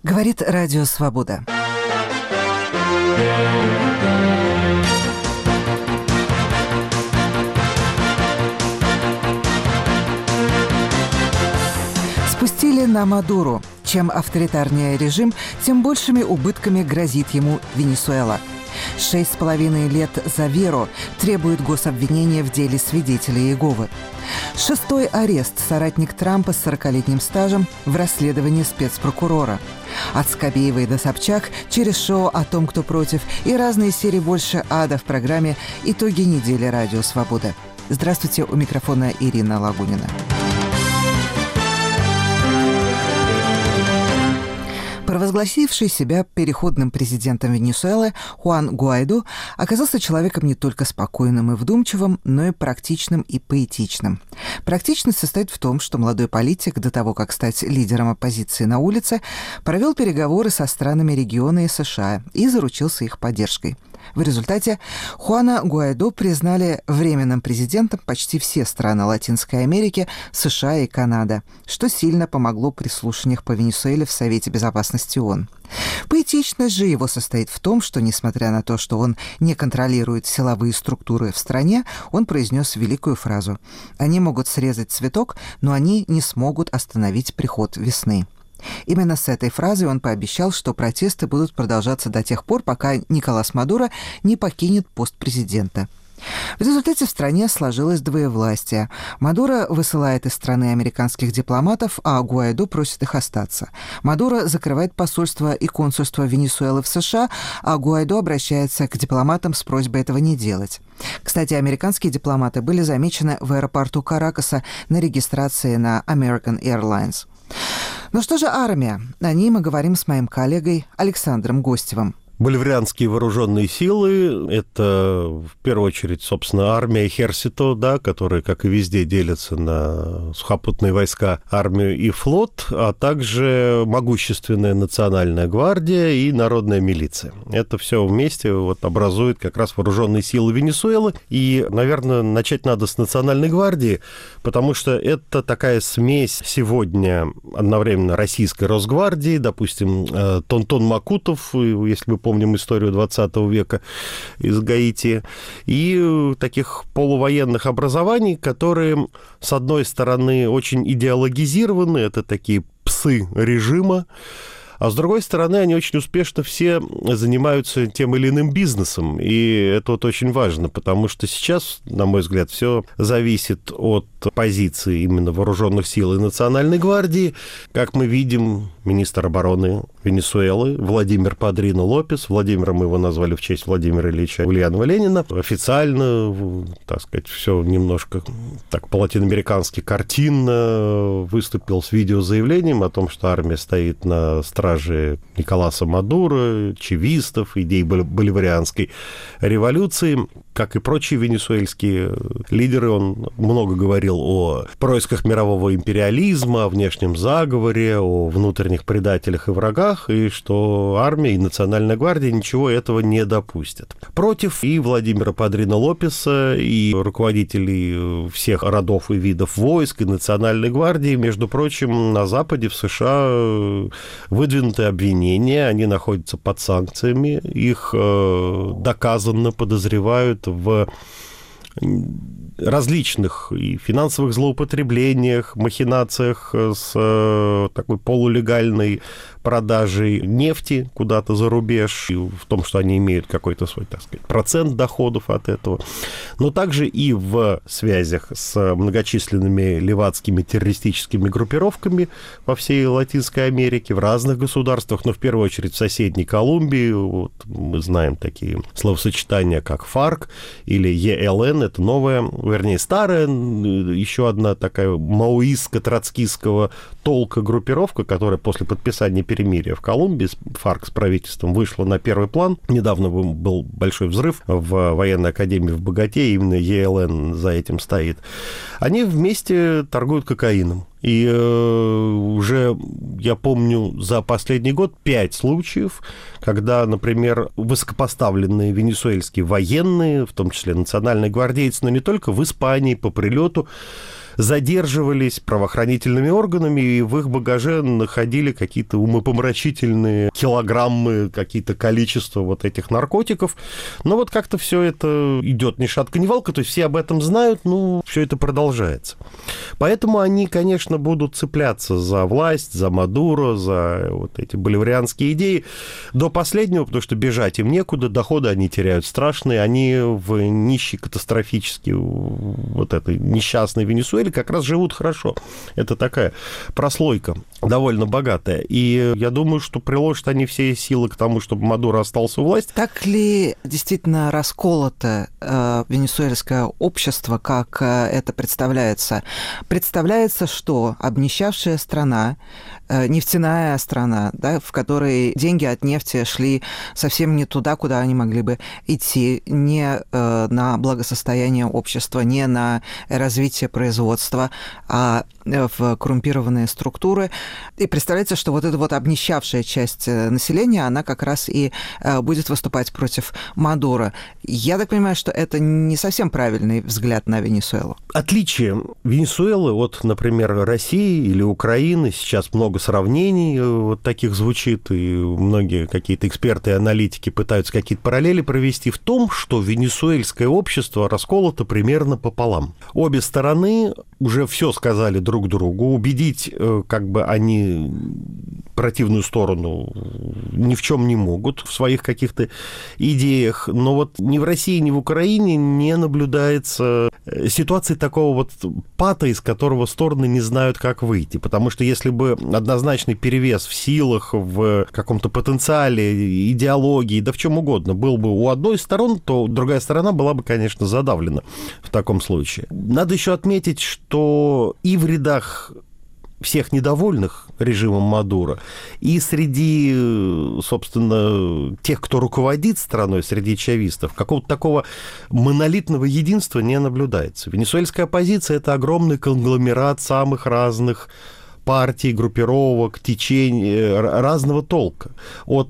Говорит Радио Свобода. Спустили на Мадуру. Чем авторитарнее режим, тем большими убытками грозит ему Венесуэла. 6,5 лет за веру требует гособвинения в деле свидетелей Иеговы. 6-й арест соратник Трампа с 40-летним стажем в расследовании спецпрокурора. От Скобеевой до Собчак через шоу «О том, кто против» и разные серии «Больше ада» в программе «Итоги недели. Радио Свобода». Здравствуйте, у микрофона Ирина Лагунина. Провозгласивший себя переходным президентом Венесуэлы Хуан Гуайдо оказался человеком не только спокойным и вдумчивым, но и практичным и поэтичным. Практичность состоит в том, что молодой политик, до того, как стать лидером оппозиции на улице, провел переговоры со странами региона и США и заручился их поддержкой. В результате Хуана Гуайдо признали временным президентом почти все страны Латинской Америки, США и Канада, что сильно помогло при слушаниях по Венесуэле в Совете Безопасности ООН. Поэтичность же его состоит в том, что, несмотря на то, что он не контролирует силовые структуры в стране, он произнес великую фразу: «Они могут срезать цветок, но они не смогут остановить приход весны». Именно с этой фразой он пообещал, что протесты будут продолжаться до тех пор, пока Николас Мадуро не покинет пост президента. В результате в стране сложилось двоевластие. Мадуро высылает из страны американских дипломатов, а Гуайдо просит их остаться. Мадуро закрывает посольство и консульство Венесуэлы в США, а Гуайдо обращается к дипломатам с просьбой этого не делать. Кстати, американские дипломаты были замечены в аэропорту Каракаса на регистрации на American Airlines. Ну что же армия? О ней мы говорим с моим коллегой Александром Гостевым. Боливарианские вооруженные силы – это, в первую очередь, собственно, армия Эхерсито, да, которые, как и везде, делятся на сухопутные войска, армию и флот, а также могущественная национальная гвардия и народная милиция. Это все вместе образует как раз вооруженные силы Венесуэлы. И, наверное, начать надо с национальной гвардии, потому что это такая смесь сегодня одновременно российской Росгвардии, допустим, Тонтон Макутов, если вы помним историю 20 века из Гаити, и таких полувоенных образований, которые, с одной стороны, очень идеологизированы, это такие псы режима, а с другой стороны, они очень успешно все занимаются тем или иным бизнесом. И это очень важно, потому что сейчас, на мой взгляд, все зависит от позиции именно вооруженных сил и Национальной гвардии. Как мы видим, министр обороны Венесуэлы Владимир Падрино Лопес, Владимиром его назвали в честь Владимира Ильича Ульянова Ленина, официально, так сказать, все немножко так по-латиноамерикански картинно выступил с видеозаявлением о том, что армия стоит на страже Николаса Мадуро, чавистов, идей боливарианской революции. Как и прочие венесуэльские лидеры, он много говорил о происках мирового империализма, о внешнем заговоре, о внутренних предателях и врагах, и что армия и Национальная гвардия ничего этого не допустят. Против и Владимира Падрино Лопеса, и руководителей всех родов и видов войск, и Национальной гвардии, между прочим, на Западе, в США, выдвинуты обвинения, они находятся под санкциями, их доказанно подозревают в различных и финансовых злоупотреблениях, махинациях с такой полулегальной продажей нефти куда-то за рубеж, и в том, что они имеют какой-то свой, так сказать, процент доходов от этого, но также и в связях с многочисленными левацкими террористическими группировками по всей Латинской Америке, в разных государствах, но в первую очередь в соседней Колумбии. Мы знаем такие словосочетания, как ФАРК или ЕЛН, это новая, вернее, старая, еще одна такая маоистско-троцкистского толка группировка, которая после подписания перемирия в Колумбии ФАРК с правительством вышла на первый план. Недавно был большой взрыв в военной академии в Боготе, именно ЕЛН за этим стоит. Они вместе торгуют кокаином. И уже, я помню, за последний год 5 случаев, когда, например, высокопоставленные венесуэльские военные, в том числе национальные гвардейцы, но не только в Испании по прилету, задерживались правоохранительными органами, и в их багаже находили какие-то умопомрачительные килограммы, какие-то количества вот этих наркотиков. Но вот как-то все это идет ни шатка, ни валка, то есть все об этом знают, все это продолжается. Поэтому они, конечно, будут цепляться за власть, за Мадуро, за вот эти боливарианские идеи до последнего, потому что бежать им некуда, доходы они теряют страшные, они в нищей, катастрофически вот этой несчастной Венесуэле как раз живут хорошо. Это такая прослойка довольно богатая. И я думаю, что приложат они все силы к тому, чтобы Мадуро остался у власти. Так ли действительно расколото венесуэльское общество, как это представляется? Представляется, что обнищавшая страна, нефтяная страна, да, в которой деньги от нефти шли совсем не туда, куда они могли бы идти, не на благосостояние общества, не на развитие производства, а в коррумпированные структуры. И представляется, что вот эта вот обнищавшая часть населения, она как раз и будет выступать против Мадуро. Я так понимаю, что это не совсем правильный взгляд на Венесуэлу. Отличие Венесуэлы от, например, России или Украины, сейчас много сравнений вот таких звучит, и многие какие-то эксперты и аналитики пытаются какие-то параллели провести в том, что венесуэльское общество расколото примерно пополам. Обе стороны уже все сказали друг другу, убедить как бы они противную сторону ни в чем не могут в своих каких-то идеях, но вот ни в России, ни в Украине не наблюдается ситуации такого вот пата, из которого стороны не знают, как выйти, потому что если бы однозначный перевес в силах, в каком-то потенциале, идеологии, да в чем угодно, был бы у одной из сторон, то другая сторона была бы, конечно, задавлена в таком случае. Надо еще отметить, что и в рядах всех недовольных режимом Мадуро, и среди, собственно, тех, кто руководит страной, среди чавистов, какого-то такого монолитного единства не наблюдается. Венесуэльская оппозиция – это огромный конгломерат самых разных партий, группировок, течений разного толка. От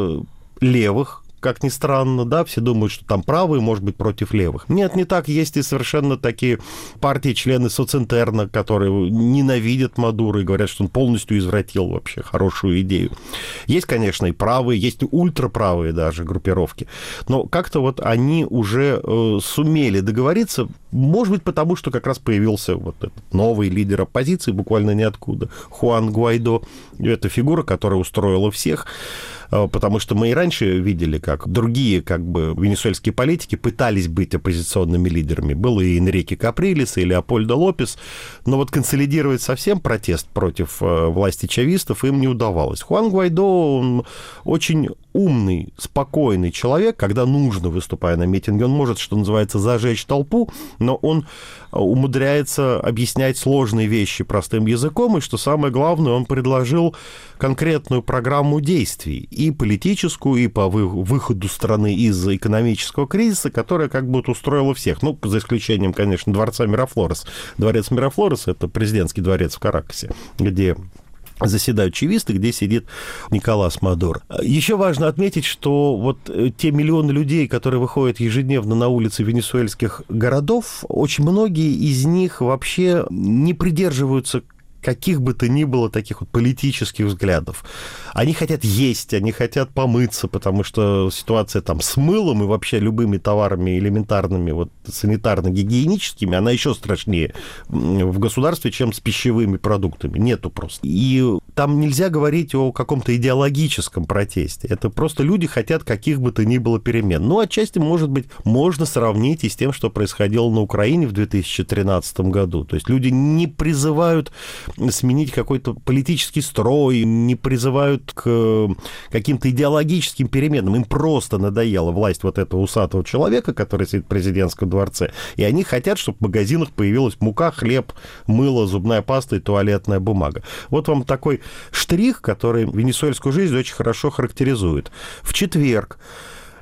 левых, как ни странно, да, все думают, что там правые, может быть, против левых. Нет, не так. Есть и совершенно такие партии, члены Социнтерна, которые ненавидят Мадуро и говорят, что он полностью извратил вообще хорошую идею. Есть, конечно, и правые, есть и ультраправые даже группировки. Но как-то вот они уже сумели договориться, может быть, потому что как раз появился вот этот новый лидер оппозиции, буквально ниоткуда, Хуан Гуайдо. Это фигура, которая устроила всех, потому что мы и раньше видели, как другие как бы венесуэльские политики пытались быть оппозиционными лидерами. Был и Энрике Каприлес, и Леопольдо Лопес, но вот консолидировать совсем протест против власти чавистов им не удавалось. Хуан Гуайдо, он очень умный, спокойный человек, когда нужно, выступая на митинге, он может, что называется, зажечь толпу, но он умудряется объяснять сложные вещи простым языком, и, что самое главное, он предложил конкретную программу действий, и политическую, и по выходу страны из экономического кризиса, которая как бы устроила всех. Ну, за исключением, конечно, дворца Мирафлорес. Дворец Мирафлорес – это президентский дворец в Каракасе, где заседают чависты, где сидит Николас Мадуро. Еще важно отметить, что вот те миллионы людей, которые выходят ежедневно на улицы венесуэльских городов, очень многие из них вообще не придерживаются каких бы то ни было таких вот политических взглядов. Они хотят есть, они хотят помыться, потому что ситуация там с мылом и вообще любыми товарами элементарными, вот санитарно-гигиеническими, она еще страшнее в государстве, чем с пищевыми продуктами. Нету просто. И там нельзя говорить о каком-то идеологическом протесте. Это просто люди хотят каких бы то ни было перемен. Ну, отчасти, может быть, можно сравнить и с тем, что происходило на Украине в 2013 году. То есть люди не призывают сменить какой-то политический строй, не призывают к каким-то идеологическим переменам. Им просто надоела власть вот этого усатого человека, который сидит в президентском дворце, и они хотят, чтобы в магазинах появилась мука, хлеб, мыло, зубная паста и туалетная бумага. Вот вам такой штрих, который венесуэльскую жизнь очень хорошо характеризует. В четверг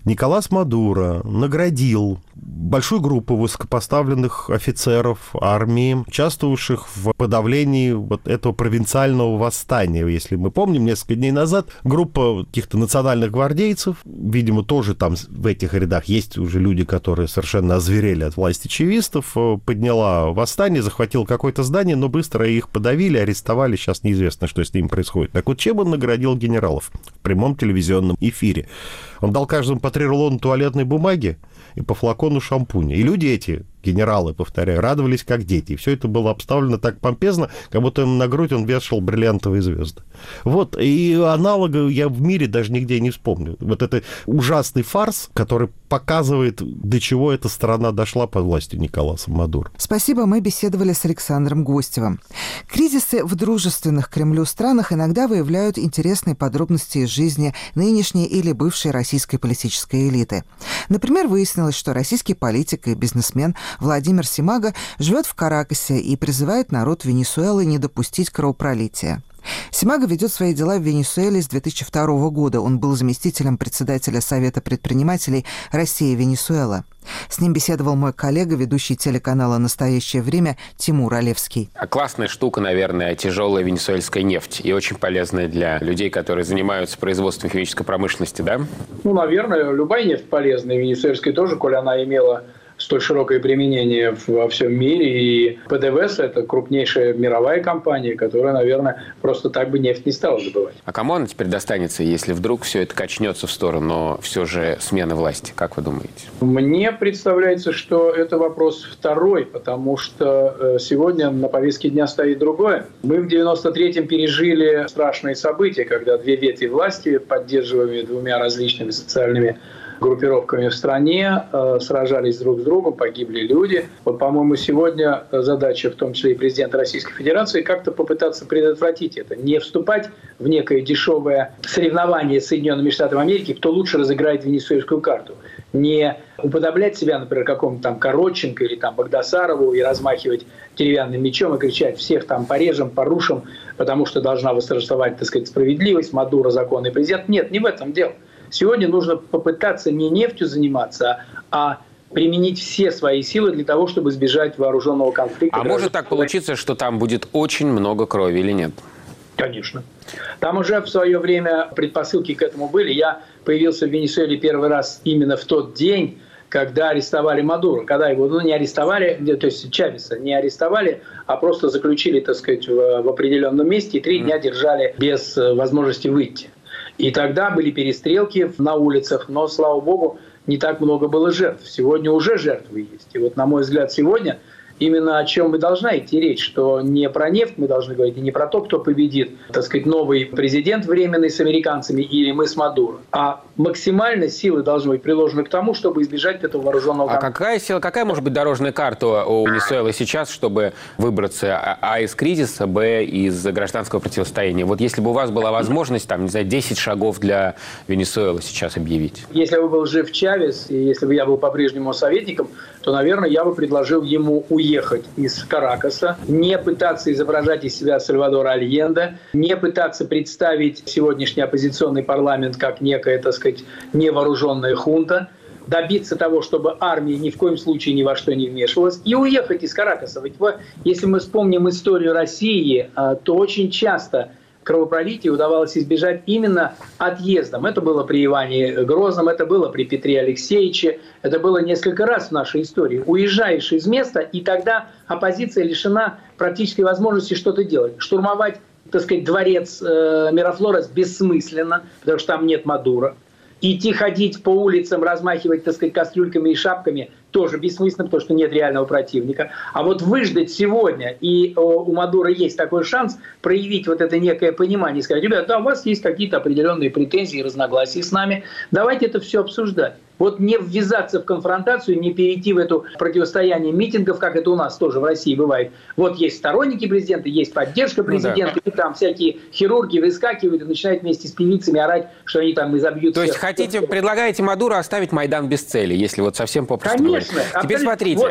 Николас Мадуро наградил большую группу высокопоставленных офицеров армии, участвовавших в подавлении вот этого провинциального восстания. Если мы помним, несколько дней назад группа каких-то национальных гвардейцев, видимо, тоже там в этих рядах есть уже люди, которые совершенно озверели от власти чивистов, подняла восстание, захватила какое-то здание, но быстро их подавили, арестовали. Сейчас неизвестно, что с ними происходит. Так вот, чем он наградил генералов в прямом телевизионном эфире? Он дал каждому по 3 рулона туалетной бумаги и по флакону шампуня. И люди эти, генералы, повторяю, радовались как дети. И все это было обставлено так помпезно, как будто на грудь он вешал бриллиантовые звезды. Вот, и аналога я в мире даже нигде не вспомню. Вот это ужасный фарс, который показывает, до чего эта страна дошла под властью Николаса Мадуро. Спасибо, мы беседовали с Александром Гостевым. Кризисы в дружественных Кремлю странах иногда выявляют интересные подробности из жизни нынешней или бывшей российской политической элиты. Например, выяснилось, что российский политик и бизнесмен Владимир Симага живет в Каракасе и призывает народ Венесуэлы не допустить кровопролития. Симага ведет свои дела в Венесуэле с 2002 года. Он был заместителем председателя Совета предпринимателей Россия-Венесуэла. С ним беседовал мой коллега, ведущий телеканала «Настоящее время» Тимур Олевский. Классная штука, наверное, тяжелая венесуэльская нефть. И очень полезная для людей, которые занимаются производством химической промышленности, да? Наверное, любая нефть полезная. Венесуэльская тоже, коль она имела столь широкое применение во всем мире. И ПДВСА – это крупнейшая мировая компания, которая, наверное, просто так бы нефть не стала добывать. А кому она теперь достанется, если вдруг все это качнется в сторону все же смены власти? Как вы думаете? Мне представляется, что это вопрос второй, потому что сегодня на повестке дня стоит другое. Мы в 93-м пережили страшные события, когда 2 ветви власти, поддерживаемые 2 различными социальными группировками в стране, сражались друг с другом, погибли люди. Вот, по-моему, сегодня задача, в том числе и президента Российской Федерации, как-то попытаться предотвратить это. Не вступать в некое дешевое соревнование с Соединенными Штатами Америки, кто лучше разыграет венесуэльскую карту. Не уподоблять себя, например, какому-то там Коротченко или там Багдасарову и размахивать деревянным мечом и кричать: всех там порежем, порушим, потому что должна восторжествовать, так сказать, справедливость, Мадуро законный президент. Нет, не в этом дело. Сегодня нужно попытаться не нефтью заниматься, а применить все свои силы для того, чтобы избежать вооруженного конфликта. А может так получиться, что там будет очень много крови или нет? Конечно. Там уже в свое время предпосылки к этому были. Я появился в Венесуэле первый раз именно в тот день, когда арестовали Мадуро. Когда его не арестовали, то есть Чавеса не арестовали, а просто заключили, так сказать, в определенном месте и 3 дня держали без возможности выйти. И тогда были перестрелки на улицах, но, слава богу, не так много было жертв. Сегодня уже жертвы есть. И вот, на мой взгляд, сегодня именно о чем и должна идти речь, что не про нефть мы должны говорить, и не про то, кто победит, так сказать, новый президент временный с американцами или мы с Мадуро, а максимально силы должны быть приложены к тому, чтобы избежать этого вооруженного конфликта. Какая может быть дорожная карта у Венесуэлы сейчас, чтобы выбраться из кризиса, из гражданского противостояния? Вот если бы у вас была возможность, там, не знаю, 10 шагов для Венесуэлы сейчас объявить. Если бы был жив Чавес, и если бы я был по-прежнему советником, то, наверное, я бы предложил ему уехать из Каракаса, не пытаться изображать из себя Сальвадора Альенде, не пытаться представить сегодняшний оппозиционный парламент как некая, так сказать, невооруженная хунта, добиться того, чтобы армия ни в коем случае ни во что не вмешивалась, и уехать из Каракаса. Ведь если мы вспомним историю России, то очень часто кровопролития удавалось избежать именно отъездом. Это было при Иване Грозном, это было при Петре Алексеевиче, это было несколько раз в нашей истории. Уезжаешь из места, и тогда оппозиция лишена практической возможности что-то делать. Штурмовать, так сказать, дворец Мирафлорес бессмысленно, потому что там нет Мадуро. Идти ходить по улицам, размахивать, так сказать, кастрюльками и шапками тоже бессмысленно, потому что нет реального противника. А вот выждать сегодня, и у Мадуро есть такой шанс проявить вот это некое понимание, сказать: ребята, да, у вас есть какие-то определенные претензии, разногласия с нами, давайте это все обсуждать. Вот не ввязаться в конфронтацию, не перейти в это противостояние митингов, как это у нас тоже в России бывает. Вот есть сторонники президента, есть поддержка президента, и там всякие хирурги выскакивают и начинают вместе с певицами орать, что они там изобьют. То есть предлагаете Мадуро оставить Майдан без цели, если вот совсем попросту говорить. Теперь смотрите.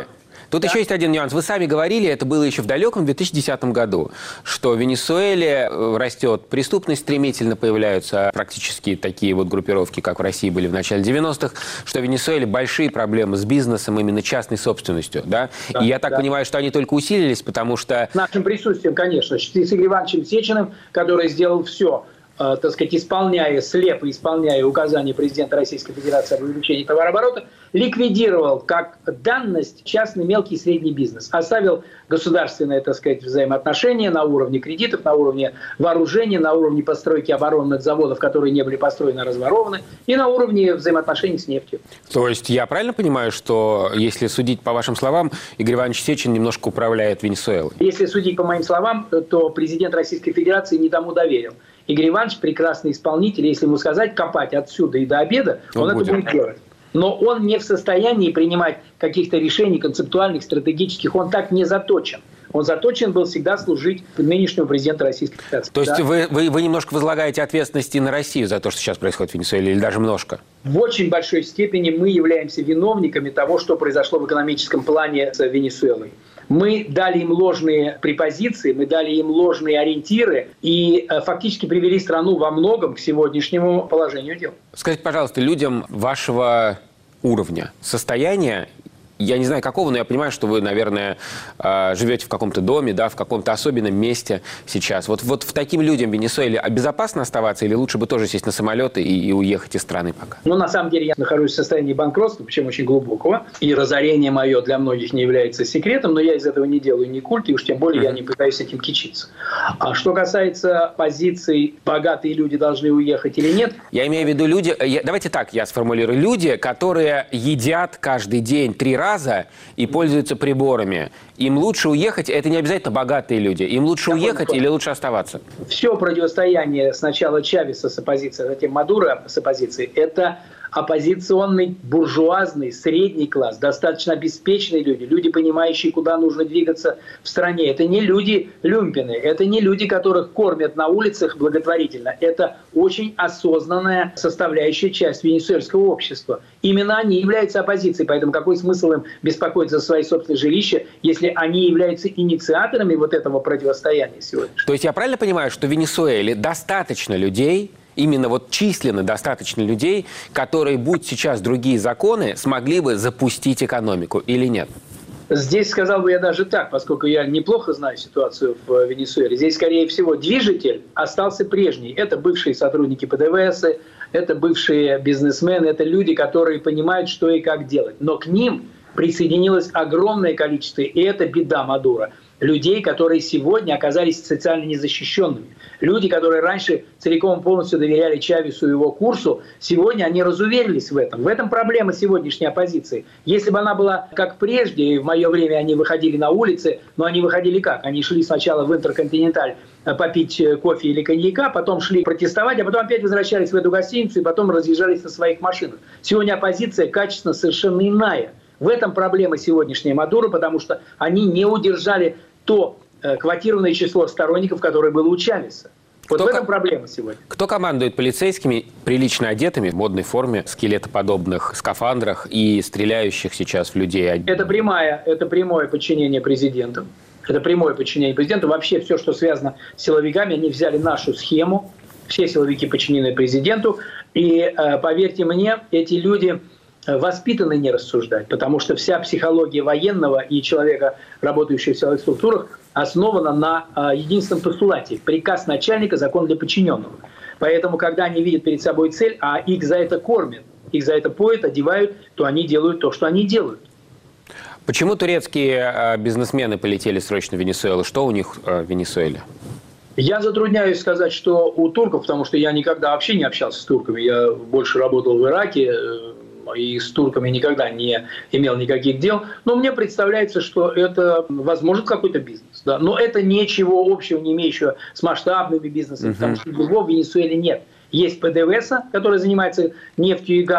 Тут еще есть один нюанс. Вы сами говорили, это было еще в далеком 2010 году, что в Венесуэле растет преступность, стремительно появляются практически такие вот группировки, как в России были в начале 90-х, что в Венесуэле большие проблемы с бизнесом, именно частной собственностью. Да? И я так понимаю, что они только усилились, потому что... С нашим присутствием, конечно. С Игорем Ивановичем Сечиным, который сделал все, так сказать, слепо исполняя указания президента Российской Федерации об увеличении товарооборота, ликвидировал как данность частный мелкий и средний бизнес. Оставил государственные, так сказать, взаимоотношения на уровне кредитов, на уровне вооружения, на уровне постройки оборонных заводов, которые не были построены, а разворованы, и на уровне взаимоотношений с нефтью. То есть я правильно понимаю, что, если судить по вашим словам, Игорь Иванович Сечин немножко управляет Венесуэлой? Если судить по моим словам, то президент Российской Федерации не тому доверил. Игорь Иванович прекрасный исполнитель, если ему сказать копать отсюда и до обеда, он это будет делать. Но он не в состоянии принимать каких-то решений концептуальных, стратегических, он так не заточен. Он заточен был всегда служить нынешнему президенту Российской Федерации. То есть вы немножко возлагаете ответственности на Россию за то, что сейчас происходит в Венесуэле, или даже немножко? В очень большой степени мы являемся виновниками того, что произошло в экономическом плане с Венесуэлой. Мы дали им ложные препозиции, мы дали им ложные ориентиры и фактически привели страну во многом к сегодняшнему положению дел. Скажите, пожалуйста, людям вашего уровня, состояния, я не знаю какого, но я понимаю, что вы, наверное, живете в каком-то доме, да, в каком-то особенном месте сейчас. Вот в таким людям в Венесуэле безопасно оставаться или лучше бы тоже сесть на самолеты и уехать из страны пока? Ну, на самом деле, я нахожусь в состоянии банкротства, причем очень глубокого. И разорение мое для многих не является секретом, но я из этого не делаю ни культ, и уж тем более я не пытаюсь этим кичиться. А что касается позиций, богатые люди должны уехать или нет? Я имею в виду люди, давайте так я сформулирую, люди, которые едят каждый день 3 раза и пользуются приборами. Им лучше уехать, это не обязательно богатые люди, им лучше уехать или лучше оставаться? Все противостояние сначала Чавеса с оппозицией, а затем Мадуро с оппозицией – это оппозиционный, буржуазный, средний класс, достаточно обеспеченные люди, люди, понимающие, куда нужно двигаться в стране. Это не люди люмпины, это не люди, которых кормят на улицах благотворительно. Это очень осознанная составляющая часть венесуэльского общества. Именно они являются оппозицией, поэтому какой смысл им беспокоиться за свои собственные жилища, если они являются инициаторами вот этого противостояния сегодня? То есть я правильно понимаю, что в Венесуэле достаточно людей, именно вот численно достаточно людей, которые, будь сейчас другие законы, смогли бы запустить экономику или нет? Здесь сказал бы я даже так, поскольку я неплохо знаю ситуацию в Венесуэле. Здесь, скорее всего, движитель остался прежний. Это бывшие сотрудники ПДВС, это бывшие бизнесмены, это люди, которые понимают, что и как делать. Но к ним присоединилось огромное количество, и это беда Мадуро, людей, которые сегодня оказались социально незащищенными. Люди, которые раньше целиком и полностью доверяли Чавесу и его курсу, сегодня они разуверились в этом. В этом проблема сегодняшней оппозиции. Если бы она была как прежде, и в мое время они выходили на улицы, но они выходили как? Они шли сначала в Интерконтиненталь попить кофе или коньяка, потом шли протестовать, а потом опять возвращались в эту гостиницу и потом разъезжались на своих машинах. Сегодня оппозиция качественно совершенно иная. В этом проблема сегодняшней Мадуро, потому что они не удержали то квотированное число сторонников, которое было у Чавеса. Вот в этом проблема сегодня. Кто командует полицейскими, прилично одетыми, в модной форме, скелетоподобных скафандрах и стреляющих сейчас в людей? Это прямое подчинение президенту. Это прямое подчинение президенту. Вообще все, что связано с силовиками, они взяли нашу схему. Все силовики подчинены президенту. И поверьте мне, эти люди воспитаны не рассуждать, потому что вся психология военного и человека, работающего в силовых структурах, основана на единственном постулате – приказ начальника, закон для подчиненного. Поэтому, когда они видят перед собой цель, а их за это кормят, их за это поют, одевают, то они делают то, что они делают. Почему турецкие бизнесмены полетели срочно в Венесуэлу? Что у них в Венесуэле? Я затрудняюсь сказать, что у турков, потому что я никогда вообще не общался с турками. Я больше работал в Ираке, и с турками никогда не имел никаких дел. Но мне представляется, что это, возможно, какой-то бизнес. Да? Но это ничего общего не имеющего с масштабными бизнесами, потому что его в Венесуэле нет. Есть ПДВСА, который занимается нефтью и газом,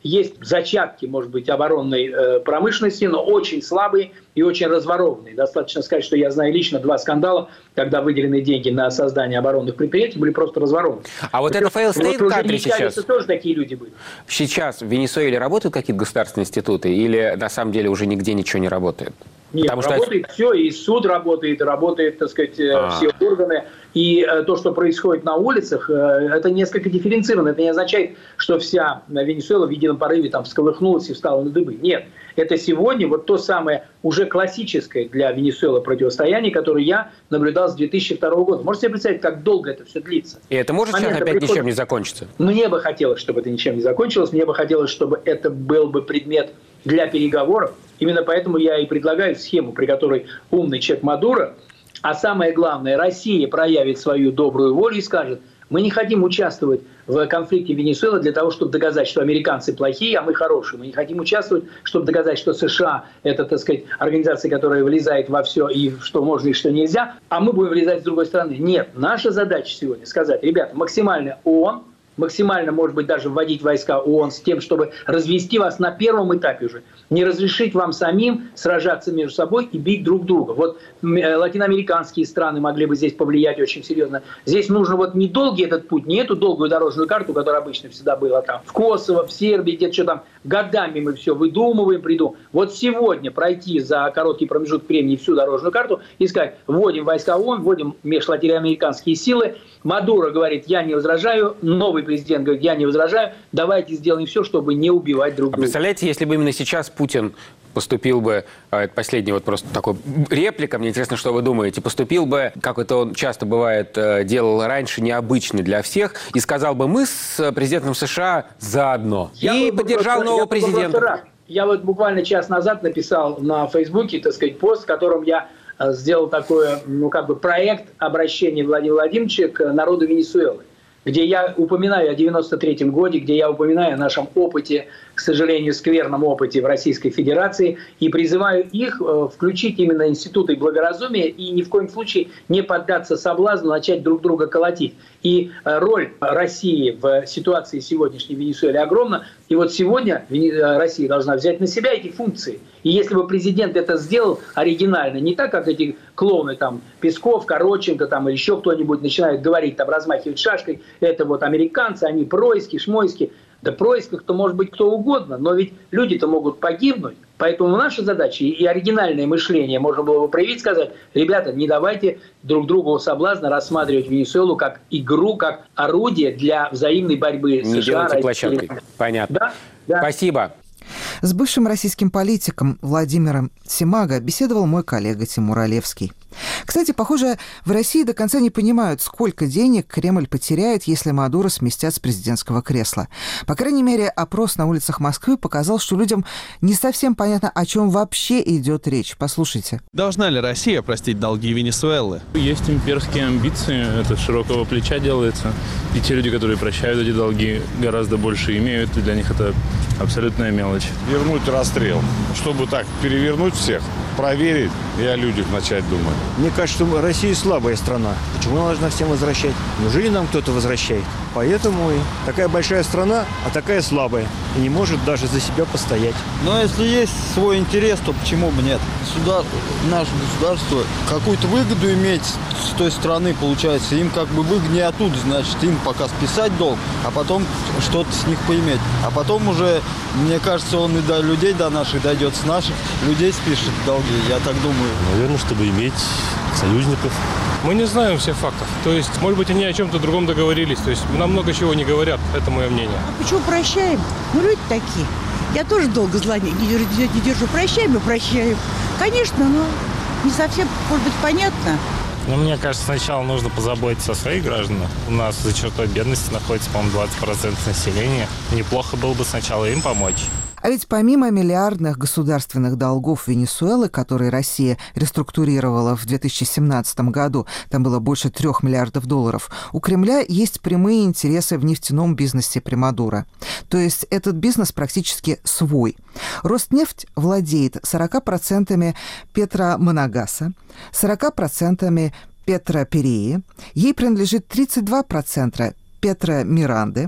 есть зачатки, может быть, оборонной промышленности, но очень слабые и очень разворованные. Достаточно сказать, что я знаю лично 2 скандала, когда выделенные деньги на создание оборонных предприятий были просто разворованы. А вот это failed state country сейчас? Тоже такие люди были. Сейчас в Венесуэле работают какие-то государственные институты или на самом деле уже нигде ничего не работает? Нет, работает все, и суд работает, так сказать, все органы. И то, что происходит на улицах, это несколько дифференцировано. Это не означает, что вся Венесуэла в едином порыве там всколыхнулась и встала на дыбы. Нет, это сегодня вот то самое уже классическое для Венесуэлы противостояние, которое я наблюдал с 2002 года. Можете себе представить, как долго это все длится? И это может сейчас опять ничем не закончиться? Мне бы хотелось, чтобы это ничем не закончилось. Мне бы хотелось, чтобы это был бы предмет для переговоров. Именно поэтому я и предлагаю схему, при которой умный человек Мадуро, а самое главное, Россия проявит свою добрую волю и скажет: мы не хотим участвовать в конфликте Венесуэлы для того, чтобы доказать, что американцы плохие, а мы хорошие. Мы не хотим участвовать, чтобы доказать, что США – это, так сказать, организация, которая влезает во все, и что можно, и что нельзя, а мы будем влезать с другой стороны. Нет, наша задача сегодня сказать: ребята, максимально ООН, максимально, может быть, даже вводить войска ООН с тем, чтобы развести вас на первом этапе уже, не разрешить вам самим сражаться между собой и бить друг друга. Вот латиноамериканские страны могли бы здесь повлиять очень серьезно. Здесь нужно вот не долгий этот путь, не эту долгую дорожную карту, которая обычно всегда была там в Косово, в Сербии, где-то что там, годами мы все выдумываем, придумываем. Вот сегодня пройти за короткий промежуток времени всю дорожную карту и сказать: вводим войска ООН, вводим межлатиноамериканские силы. Мадуро говорит: я не возражаю, новый президент говорит: я не возражаю, давайте сделаем все, чтобы не убивать друг друга. Представляете, если бы именно сейчас Путин поступил бы, это последний вот просто такой реплика, мне интересно, что вы думаете, поступил бы, как это он часто бывает, делал раньше, необычный для всех, и сказал бы: мы с президентом США заодно, и поддержал нового президента. Я вот буквально час назад написал на Фейсбуке, так сказать, пост, в котором я сделал такой, проект обращения Владимира Владимировича к народу Венесуэлы, где я упоминаю о 93-м годе, где я упоминаю о нашем опыте, к сожалению, скверном опыте в Российской Федерации, и призываю их включить именно институты благоразумия и ни в коем случае не поддаться соблазну начать друг друга колотить. И роль России в ситуации сегодняшней Венесуэлы огромна. И вот сегодня Россия должна взять на себя эти функции. И если бы президент это сделал оригинально, не так, как эти клоуны, там, Песков, Коротченко, там, или еще кто-нибудь начинают говорить, там, размахивать шашкой, это вот американцы, они происки, шмойски. Да происках-то может быть кто угодно, но ведь люди-то могут погибнуть. Поэтому наша задача и оригинальное мышление можно было бы проявить, сказать: ребята, не давайте друг другу соблазна рассматривать Венесуэлу как игру, как орудие для взаимной борьбы не США. Не площадкой. Понятно. Да? Спасибо. С бывшим российским политиком Владимиром Симаго беседовал мой коллега Тимур Олевский. Кстати, похоже, в России до конца не понимают, сколько денег Кремль потеряет, если Мадуро сместят с президентского кресла. По крайней мере, опрос на улицах Москвы показал, что людям не совсем понятно, о чем вообще идет речь. Послушайте. Должна ли Россия простить долги Венесуэлы? Есть имперские амбиции, это с широкого плеча делается. И те люди, которые прощают эти долги, гораздо больше имеют, и для них это абсолютная мелочь. Вернуть расстрел, чтобы так перевернуть всех, проверить и о людях начать думать. Мне кажется, что Россия слабая страна. Почему она должна всем возвращать? Неужели нам кто-то возвращает? Поэтому и такая большая страна, а такая слабая. И не может даже за себя постоять. Но если есть свой интерес, то почему бы нет? Наше государство какую-то выгоду иметь с той страны, получается. Им как бы выгоднее оттуда, значит, им пока списать долг, а потом что-то с них поиметь. А потом уже, мне кажется, он и до людей, до наших дойдет, с наших людей спишет долги, я так думаю. Наверное, чтобы иметь союзников. Мы не знаем всех фактов. То есть, может быть, они о чем-то другом договорились. То есть, нам много чего не говорят. Это мое мнение. А почему прощаем? Ну, люди такие. Я тоже долго зла не держу. Прощаем и прощаем. Конечно, но не совсем, может быть, понятно. Но мне кажется, сначала нужно позаботиться о своих гражданах. У нас за чертой бедности находится, по-моему, 20% населения. Неплохо было бы сначала им помочь. А ведь помимо миллиардных государственных долгов Венесуэлы, которые Россия реструктурировала в 2017 году, там было больше 3 миллиардов долларов, у Кремля есть прямые интересы в нефтяном бизнесе при Мадуро. То есть этот бизнес практически свой. Роснефть владеет 40% Петромонагаса, 40% Петропереи, ей принадлежит 32% Петро Миранды,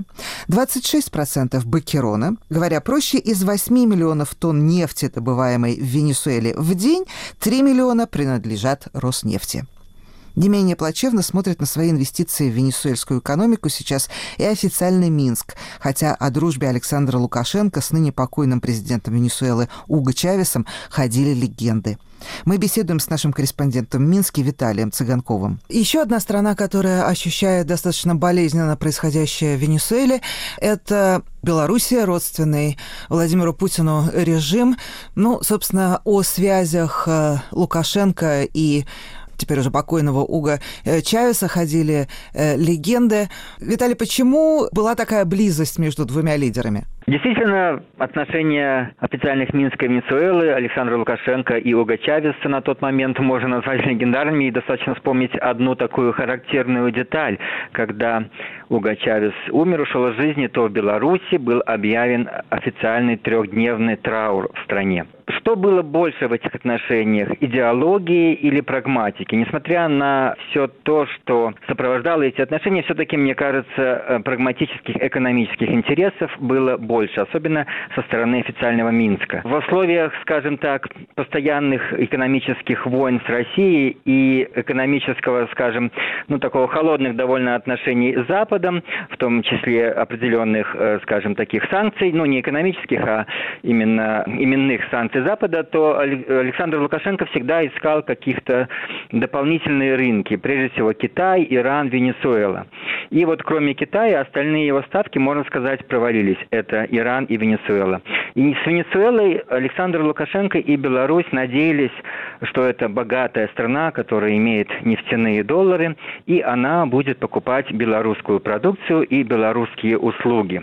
26% Бакерона. Говоря проще, из 8 миллионов тонн нефти, добываемой в Венесуэле в день, 3 миллиона принадлежат Роснефти. Не менее плачевно смотрит на свои инвестиции в венесуэльскую экономику сейчас и официальный Минск, хотя о дружбе Александра Лукашенко с ныне покойным президентом Венесуэлы Уго Чавесом ходили легенды. Мы беседуем с нашим корреспондентом в Минске Виталием Цыганковым. Еще одна страна, которая ощущает достаточно болезненно происходящее в Венесуэле, это Белоруссия, родственный Владимиру Путину режим. Собственно, о связях Лукашенко и теперь уже покойного Уго Чавеса ходили легенды. Виталий, почему была такая близость между двумя лидерами? Действительно, отношения официальных Минска и Венесуэлы, Александра Лукашенко и Уго Чавеса на тот момент можно назвать легендарными, и достаточно вспомнить одну такую характерную деталь. Когда Уго Чавес умер, ушел из жизни, то в Беларуси был объявен официальный 3-дневный траур в стране. Что было больше в этих отношениях, идеологии или прагматики? Несмотря на все то, что сопровождало эти отношения, все-таки, мне кажется, прагматических экономических интересов было больше, особенно со стороны официального Минска. В условиях, скажем так, постоянных экономических войн с Россией и экономического, скажем, такого холодных довольно отношений с Западом, в том числе определенных, скажем, таких санкций, не экономических, а именно именных санкций Запада, то Александр Лукашенко всегда искал каких-то дополнительные рынки, прежде всего Китай, Иран, Венесуэла. И вот кроме Китая, остальные его ставки, можно сказать, провалились. Это Иран и Венесуэла. И с Венесуэлой Александр Лукашенко и Беларусь надеялись, что это богатая страна, которая имеет нефтяные доллары, и она будет покупать белорусскую продукцию и белорусские услуги.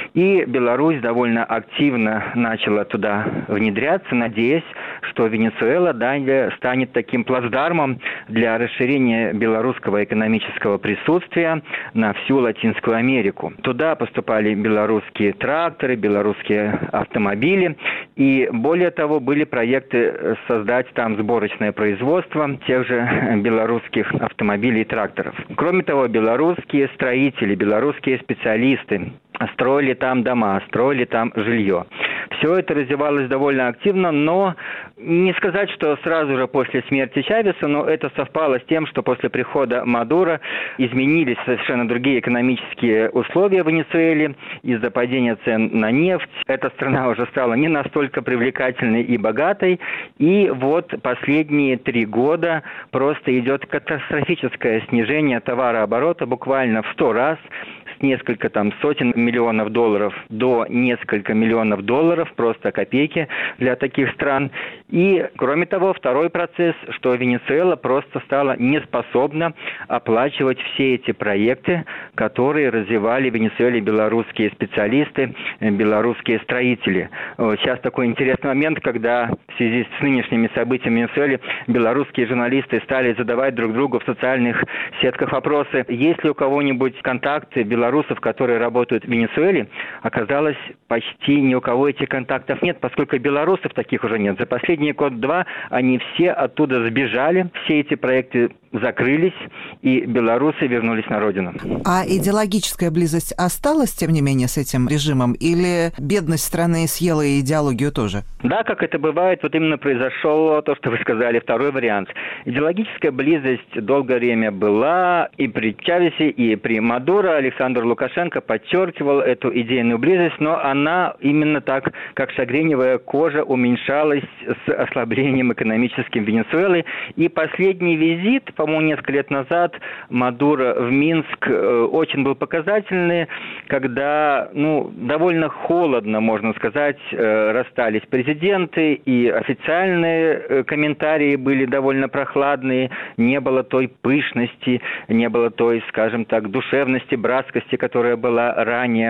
И Беларусь довольно активно начала туда внедряться, надеясь, что Венесуэла далее станет таким плацдармом для расширения белорусского экономического присутствия на всю Латинскую Америку. Туда поступали белорусские тракторы, белорусские автомобили, и более того, были проекты создать там сборочное производство тех же белорусских автомобилей и тракторов. Кроме того, белорусские строители, белорусские специалисты строили там дома, строили там жилье. Все это развивалось довольно активно, но не сказать, что сразу же после смерти Чавеса, но это совпало с тем, что после прихода Мадуро изменились совершенно другие экономические условия в Венесуэле из-за падения цен на нефть. Эта страна уже стала не настолько привлекательной и богатой, и вот последние 3 года просто идет катастрофическое снижение товарооборота буквально в 100 раз, с несколько сотен миллионов долларов до несколько миллионов долларов, просто копейки для таких стран. И, кроме того, второй процесс, что Венесуэла просто стала неспособна оплачивать все эти проекты, которые развивали в Венесуэле белорусские специалисты, белорусские строители. Сейчас такой интересный момент, когда в связи с нынешними событиями в Венесуэле белорусские журналисты стали задавать друг другу в социальных сетках вопросы, есть ли у кого-нибудь контакты белорусов, которые работают в Венесуэле. Оказалось, почти ни у кого этих контактов нет, поскольку белорусов таких уже нет. За последний год-два они все оттуда сбежали, все эти проекты закрылись, и белорусы вернулись на родину. А идеологическая близость осталась, тем не менее, с этим режимом? Или бедность страны съела и идеологию тоже? Да, как это бывает, вот именно произошло то, что вы сказали, второй вариант. Идеологическая близость долгое время была и при Чавесе, и при Мадуро. Александр Лукашенко подчеркивал эту идейную близость, но она именно так, как шагреневая кожа, уменьшалась с ослаблением экономическим Венесуэлы. И последний визит, по-моему, несколько лет назад Мадуро в Минск очень был показательный, когда, довольно холодно, можно сказать, расстались президенты, и официальные комментарии были довольно прохладные, не было той пышности, не было той, скажем так, душевности, братскости, которая была ранее.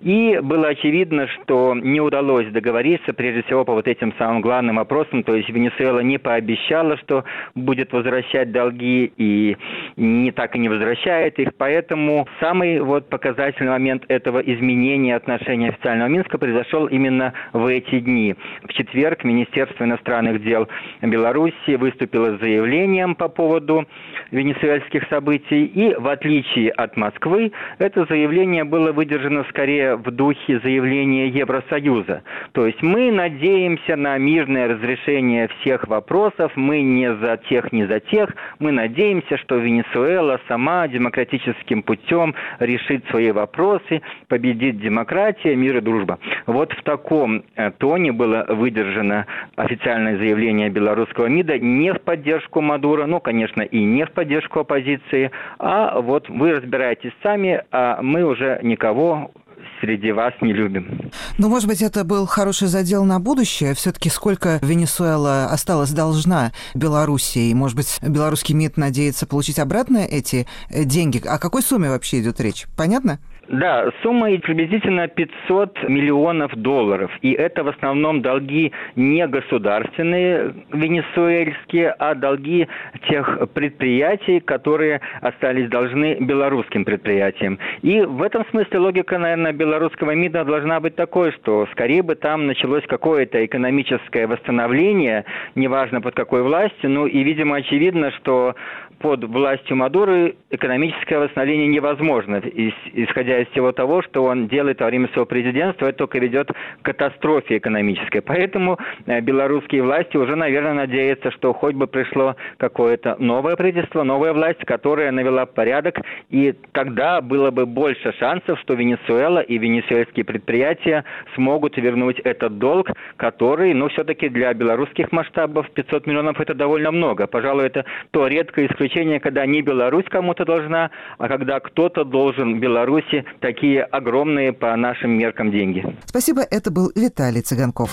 И было очевидно, что не удалось договориться, прежде всего, по вот этим самым главным вопросам. То есть Венесуэла не пообещала, что будет возвращать долги, и так и не возвращает их. Поэтому самый показательный момент этого изменения отношений официального Минска произошел именно в эти дни. В четверг Министерство иностранных дел Беларуси выступило с заявлением по поводу венесуэльских событий, и в отличие от Москвы, это заявление было выдержано скорее в духе заявления Евросоюза. То есть мы надеемся на мирное разрешение всех вопросов, мы не за тех, не за тех, мы надеемся, что Венесуэла сама демократическим путем решит свои вопросы, победит демократия, мир и дружба. Вот в таком тоне было выдержано официальное заявление белорусского МИДа не в поддержку Мадуро, конечно, и не в поддержку оппозиции, а вы разбираетесь сами, а мы уже никого среди вас не любим. Может быть, это был хороший задел на будущее? Все-таки сколько Венесуэла осталась должна Белоруссии? Может быть, белорусский МИД надеется получить обратно эти деньги? О какой сумме вообще идет речь? Понятно? Да, сумма приблизительно $500 миллионов. И это в основном долги не государственные, венесуэльские, а долги тех предприятий, которые остались должны белорусским предприятиям. И в этом смысле логика, наверное, белорусского МИДа должна быть такой, что скорее бы там началось какое-то экономическое восстановление, неважно под какой властью, и, видимо, очевидно, что под властью Мадуро экономическое восстановление невозможно, исходя из всего того, что он делает во время своего президентства, это только ведет к катастрофе экономической. Поэтому белорусские власти уже, наверное, надеются, что хоть бы пришло какое-то новое правительство, новая власть, которая навела порядок, и тогда было бы больше шансов, что Венесуэла и венесуэльские предприятия смогут вернуть этот долг, который, все-таки для белорусских масштабов 500 миллионов это довольно много. Пожалуй, это то редкое исключение, когда не Беларусь кому-то должна, а когда кто-то должен Беларуси такие огромные по нашим меркам деньги. Спасибо, это был Виталий Цыганков.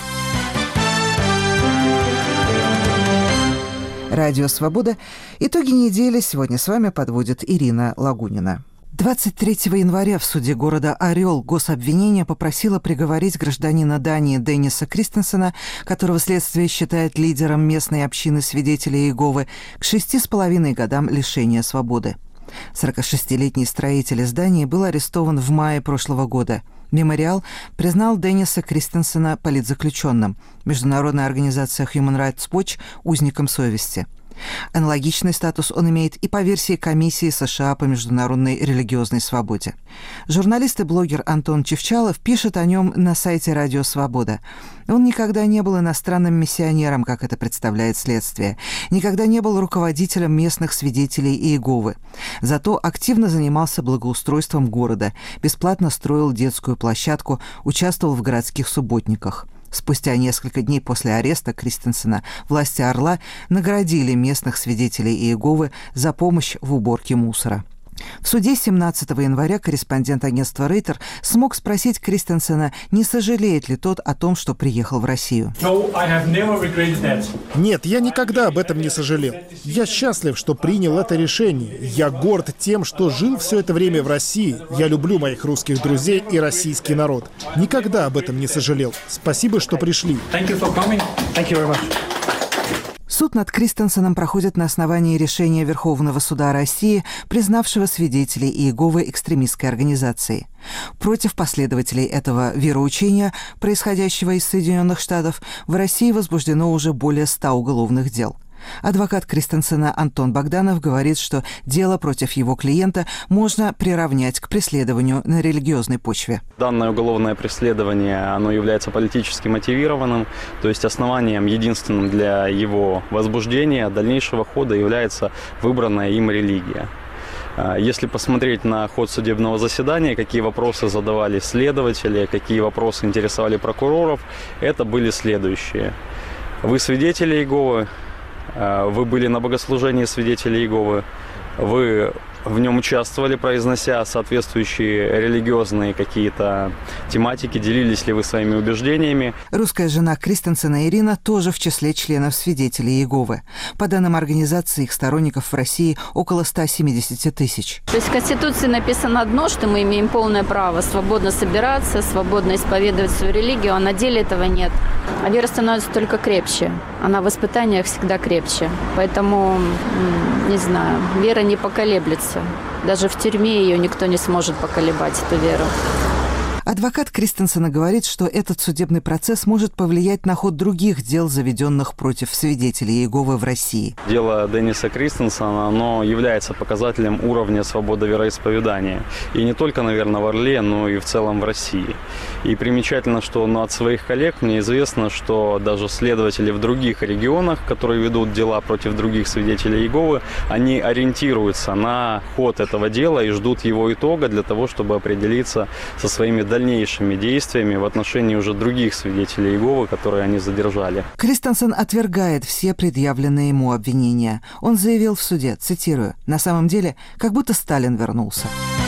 Радио «Свобода». Итоги недели сегодня с вами подводит Ирина Лагунина. 23 января в суде города Орел гособвинение попросило приговорить гражданина Дании Денниса Кристенсена, которого следствие считает лидером местной общины свидетелей Иеговы, к 6,5 годам лишения свободы. 46-летний строитель из Дании был арестован в мае прошлого года. Мемориал признал Денниса Кристенсена политзаключенным. Международная организация Human Rights Watch – узником совести. Аналогичный статус он имеет и по версии Комиссии США по международной религиозной свободе. Журналист и блогер Антон Чевчалов пишет о нем на сайте «Радио Свобода». Он никогда не был иностранным миссионером, как это представляет следствие, никогда не был руководителем местных свидетелей Иеговы. Зато активно занимался благоустройством города, бесплатно строил детскую площадку, участвовал в городских субботниках. Спустя несколько дней после ареста Кристенсена власти Орла наградили местных свидетелей Иеговы за помощь в уборке мусора. В суде 17 января корреспондент агентства Рейтер смог спросить Кристенсена, не сожалеет ли тот о том, что приехал в Россию. Нет, я никогда об этом не сожалел. Я счастлив, что принял это решение. Я горд тем, что жил все это время в России. Я люблю моих русских друзей и российский народ. Никогда об этом не сожалел. Спасибо, что пришли. Суд над Кристенсеном проходит на основании решения Верховного суда России, признавшего свидетелей Иеговы экстремистской организацией. Против последователей этого вероучения, происходящего из Соединенных Штатов, в России возбуждено уже более 100 уголовных дел. Адвокат Кристенсена Антон Богданов говорит, что дело против его клиента можно приравнять к преследованию на религиозной почве. Данное уголовное преследование, оно является политически мотивированным, то есть основанием единственным для его возбуждения, дальнейшего хода является выбранная им религия. Если посмотреть на ход судебного заседания, какие вопросы задавали следователи, какие вопросы интересовали прокуроров, это были следующие. Вы свидетели Иеговы? Вы были на богослужении свидетелей Иеговы, вы в нем участвовали, произнося соответствующие религиозные какие-то тематики, делились ли вы своими убеждениями. Русская жена Кристенсена Ирина тоже в числе членов свидетелей Иеговы. По данным организации, их сторонников в России около 170 тысяч. То есть в Конституции написано одно, что мы имеем полное право свободно собираться, свободно исповедовать свою религию, а на деле этого нет. А вера становится только крепче. Она в испытаниях всегда крепче. Поэтому, не знаю, вера не поколеблется. Даже в тюрьме ее никто не сможет поколебать, эту веру. Адвокат Кристенсена говорит, что этот судебный процесс может повлиять на ход других дел, заведенных против свидетелей Иеговы в России. Дело Денниса Кристенсена, оно является показателем уровня свободы вероисповедания. И не только, наверное, в Орле, но и в целом в России. И примечательно, что от своих коллег мне известно, что даже следователи в других регионах, которые ведут дела против других свидетелей Иеговы, они ориентируются на ход этого дела и ждут его итога для того, чтобы определиться со своими дальнейшими действиями в отношении уже других свидетелей Иеговы, которые они задержали. Кристенсен отвергает все предъявленные ему обвинения. Он заявил в суде, цитирую, «На самом деле, как будто Сталин вернулся».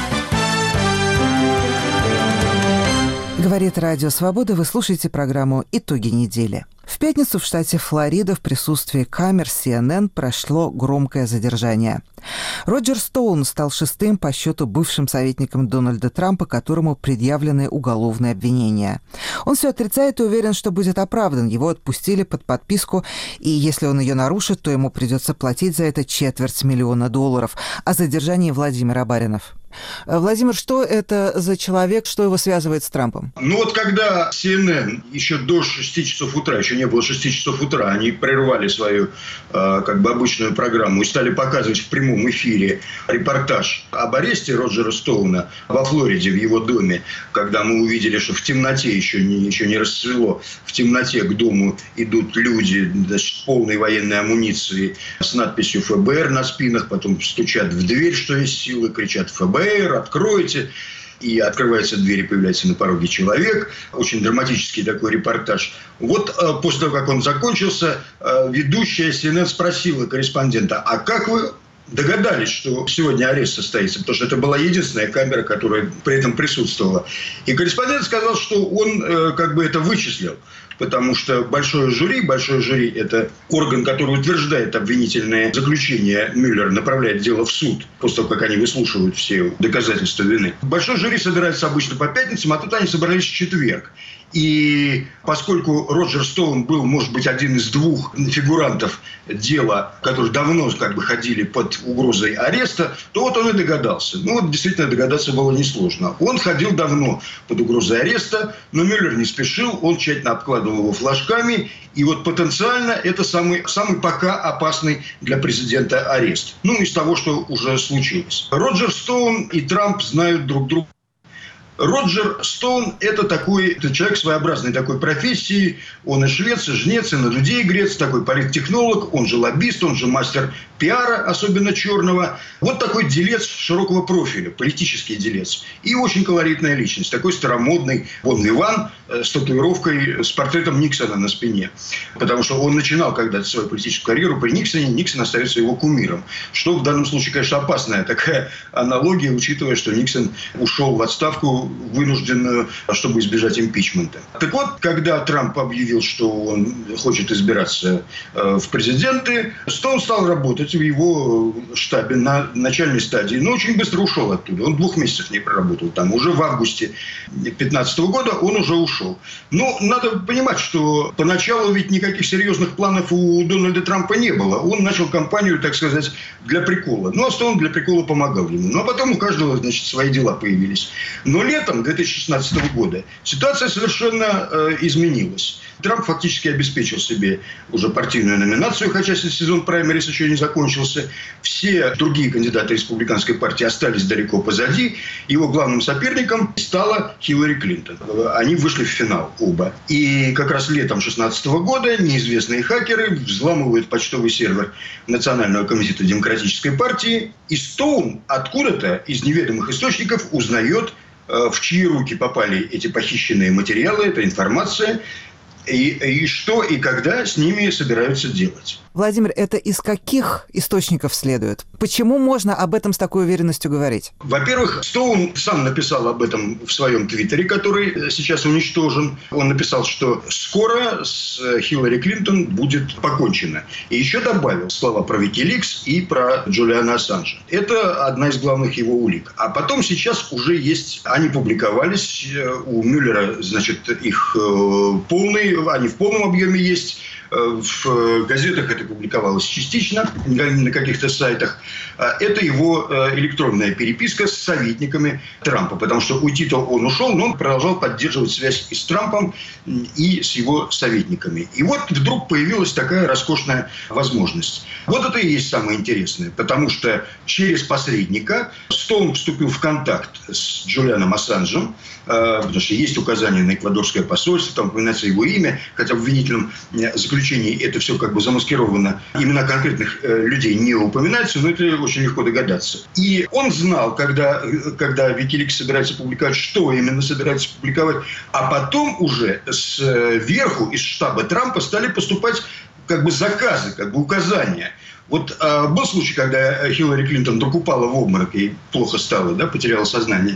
Говорит Радио Свобода, вы слушаете программу «Итоги недели». В пятницу в штате Флорида в присутствии камер CNN прошло громкое задержание. Роджер Стоун стал 6-м по счету бывшим советником Дональда Трампа, которому предъявлены уголовные обвинения. Он все отрицает и уверен, что будет оправдан. Его отпустили под подписку, и если он ее нарушит, то ему придется платить за это $250 000. О задержании Владимир Абаринов. Владимир, что это за человек, что его связывает с Трампом? Когда CNN еще до 6 часов утра, еще не было 6 часов утра, они прервали свою обычную программу и стали показывать в прямом эфире репортаж об аресте Роджера Стоуна во Флориде, в его доме, когда мы увидели, что в темноте, еще не расцвело, в темноте к дому идут люди в полной военной амуниции с надписью ФБР на спинах, потом стучат в дверь, что есть силы, кричат ФБР, откройте. И открывается дверь, и появляется на пороге человек. Очень драматический такой репортаж. После того, как он закончился, ведущая CNN спросила корреспондента, а как вы догадались, что сегодня арест состоится? Потому что это была единственная камера, которая при этом присутствовала. И корреспондент сказал, что он это вычислил. Потому что большое жюри – это орган, который утверждает обвинительное заключение. Мюллер направляет дело в суд после того, как они выслушивают все доказательства вины. Большое жюри собирается обычно по пятницам, а тут они собрались в четверг. И поскольку Роджер Стоун был, может быть, один из 2 фигурантов дела, которые давно ходили под угрозой ареста, то он и догадался. Действительно, догадаться было несложно. Он ходил давно под угрозой ареста, но Мюллер не спешил, он тщательно обкладывал его флажками. И потенциально это самый пока опасный для президента арест. Из того, что уже случилось. Роджер Стоун и Трамп знают друг друга. Роджер Стоун – это человек своеобразной такой профессии. Он и швец, и жнец, и на дуде игрец, такой политтехнолог, он же лоббист, он же мастер пиара, особенно черного. Такой делец широкого профиля, политический делец. И очень колоритная личность, такой старомодный бон-виван с татуировкой, с портретом Никсона на спине. Потому что он начинал когда-то свою политическую карьеру при Никсоне, Никсон остается его кумиром. Что в данном случае, конечно, опасная такая аналогия, учитывая, что Никсон ушел в отставку вынужденную, чтобы избежать импичмента. Так вот, когда Трамп объявил, что он хочет избираться в президенты, Стоун стал работать в его штабе на начальной стадии, но очень быстро ушел оттуда. Он 2 месяцев не проработал там. Уже в августе 2015 года он уже ушел. Надо понимать, что поначалу ведь никаких серьезных планов у Дональда Трампа не было. Он начал кампанию, так сказать, для прикола. А Стоун для прикола помогал ему. А потом у каждого, свои дела появились. Но летом 2016 года ситуация совершенно изменилась. Трамп фактически обеспечил себе уже партийную номинацию, хотя сезон праймерис еще не закончился. Все другие кандидаты республиканской партии остались далеко позади. Его главным соперником стала Хиллари Клинтон. Они вышли в финал оба. И как раз летом 2016 года неизвестные хакеры взламывают почтовый сервер Национального комитета Демократической партии. И Стоун откуда-то из неведомых источников узнает, в чьи руки попали эти похищенные материалы, эта информация, и что и когда с ними собираются делать. Владимир, это из каких источников следует? Почему можно об этом с такой уверенностью говорить? Во-первых, Стоун сам написал об этом в своем твиттере, который сейчас уничтожен. Он написал, что скоро с Хиллари Клинтон будет покончено. И еще добавил слова про Wikileaks и про Джулиана Ассанжа. Это одна из главных его улик. А потом сейчас уже есть, они публиковались, у Мюллера, значит, их полный, они в полном объеме есть. В газетах это публиковалось частично, на каких-то сайтах. Это его электронная переписка с советниками Трампа. Потому что уйти-то он ушел, но он продолжал поддерживать связь и с Трампом, и с его советниками. И вот вдруг появилась такая роскошная возможность. Вот это и есть самое интересное. Потому что через посредника Стоун вступил в контакт с Джулианом Ассанжем, потому что есть указания на эквадорское посольство, там упоминается его имя, хотя в обвинительном заключении это все как бы замаскировано. Имена конкретных людей не упоминаются, но это очень легко догадаться. И он знал, когда Wikileaks собирается публиковать, что именно собирается публиковать, а потом уже сверху, из штаба Трампа стали поступать как бы заказы, как бы указания. Вот был случай, когда Хиллари Клинтон вдруг упала в обморок и плохо стало, да, потеряла сознание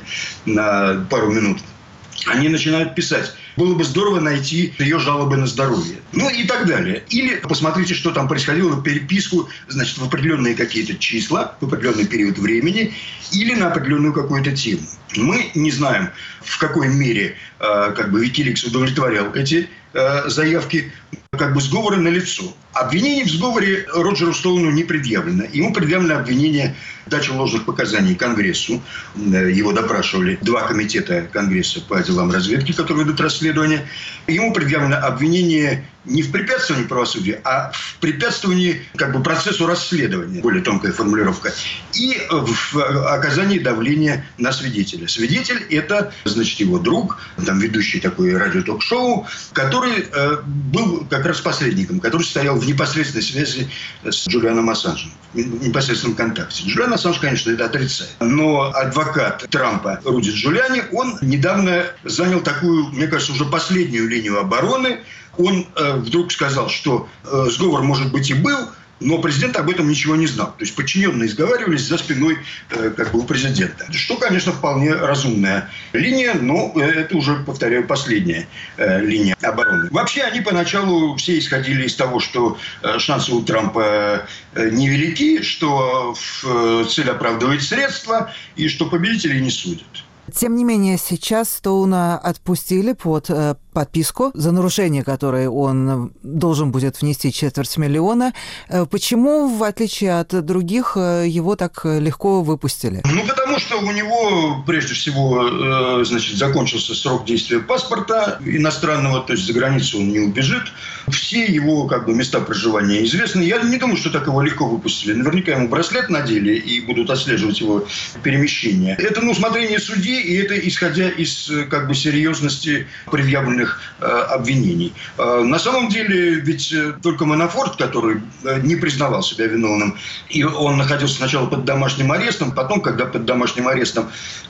на пару минут. Они начинают писать: было бы здорово найти ее жалобы на здоровье. Ну и так далее. Или посмотрите, что там происходило, переписку, значит, в определенные какие-то числа, в определенный период времени, или на определенную какую-то тему. Мы не знаем, в какой мере как бы Wikileaks удовлетворял эти заявки, как бы сговоры налицо. Обвинений в сговоре Роджеру Стоуну не предъявлено. Ему предъявлено обвинение в даче ложных показаний Конгрессу. Его допрашивали 2 комитета Конгресса по делам разведки, которые ведут расследование. Ему предъявлено обвинение не в препятствовании правосудию, а в препятствовании как бы процессу расследования, более тонкая формулировка, и в оказании давления на свидетеля. Свидетель – это, значит, его друг, там ведущий такое радиоток-шоу, который был как раз посредником, который стоял в непосредственной связи с Джулианом Ассанжем, в непосредственном контакте. Джулиан Ассанж, конечно, это отрицает. Но адвокат Трампа Руди Джулиани, он недавно занял такую, мне кажется, уже последнюю линию обороны. Он вдруг сказал, что сговор, может быть, и был, но президент об этом ничего не знал. То есть подчиненные сговаривались за спиной как бы у президента. Что, конечно, вполне разумная линия, но это уже, повторяю, последняя линия обороны. Вообще, они поначалу все исходили из того, что шансы у Трампа невелики, что цель оправдывает средства и что победителей не судят. Тем не менее, сейчас Стоуна отпустили под подписку, за нарушение которой он должен будет внести 250 000. Почему, в отличие от других, его так легко выпустили? Ну, потому что у него, прежде всего, значит, закончился срок действия паспорта иностранного, то есть за границу он не убежит. Все его как бы места проживания известны. Я не думаю, что так его легко выпустили. Наверняка ему браслет надели и будут отслеживать его перемещение. Это на усмотрение судьи, и это исходя из как бы серьезности предъявленных обвинений. На самом деле, ведь только Манафорт, который не признавал себя виновным, и он находился сначала под домашним арестом, потом, когда под домашним арестом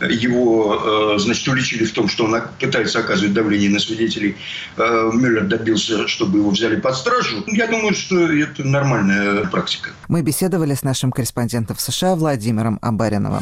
его, значит, уличили в том, что он пытается оказывать давление на свидетелей, Мюллер добился, чтобы его взяли под стражу. Я думаю, что это нормальная практика. Мы беседовали с нашим корреспондентом в США Владимиром Абариновым.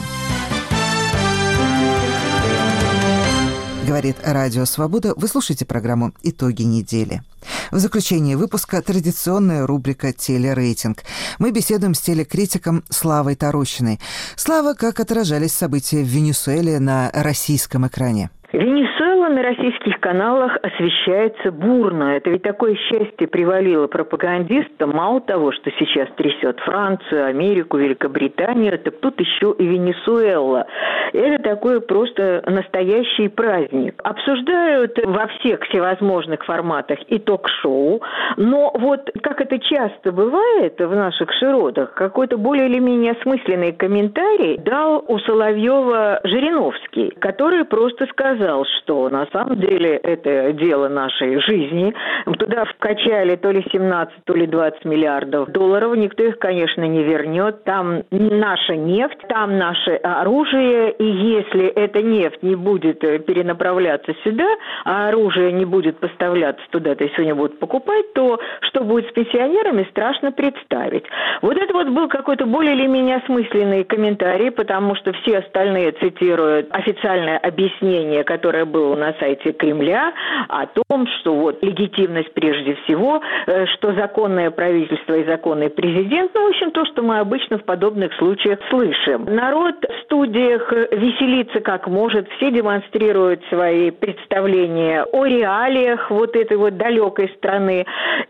Говорит Радио Свобода. Вы слушаете программу «Итоги недели». В заключении выпуска традиционная рубрика «Телерейтинг». Мы беседуем с телекритиком Славой Тарущиной. Слава, как отражались события в Венесуэле на российском экране? Венесуэла на российских каналах освещается бурно. Это ведь такое счастье привалило пропагандистам. Мало того, что сейчас трясет Францию, Америку, Великобританию, так тут еще и Венесуэла. Это такой просто настоящий праздник. Обсуждают во всех всевозможных форматах и ток-шоу. Но вот, как это часто бывает в наших широтах, какой-то более или менее осмысленный комментарий дал у Соловьева Жириновский, который просто сказал, что что на самом деле это дело нашей жизни. Туда вкачали то ли 17, то ли 20 миллиардов долларов. Никто их, конечно, не вернет. Там наша нефть, там наше оружие. И если эта нефть не будет перенаправляться сюда, а оружие не будет поставляться туда, то есть сегодня будут покупать, то что будет с пенсионерами, страшно представить. Вот это вот был какой-то более или менее осмысленный комментарий, потому что все остальные цитируют официальное объяснение, которое было на сайте Кремля, о том, что вот легитимность прежде всего, что законное правительство и законный президент, ну, в общем, то, что мы обычно в подобных случаях слышим. Народ в студиях веселится как может, все демонстрируют свои представления о реалиях вот этой вот далекой страны.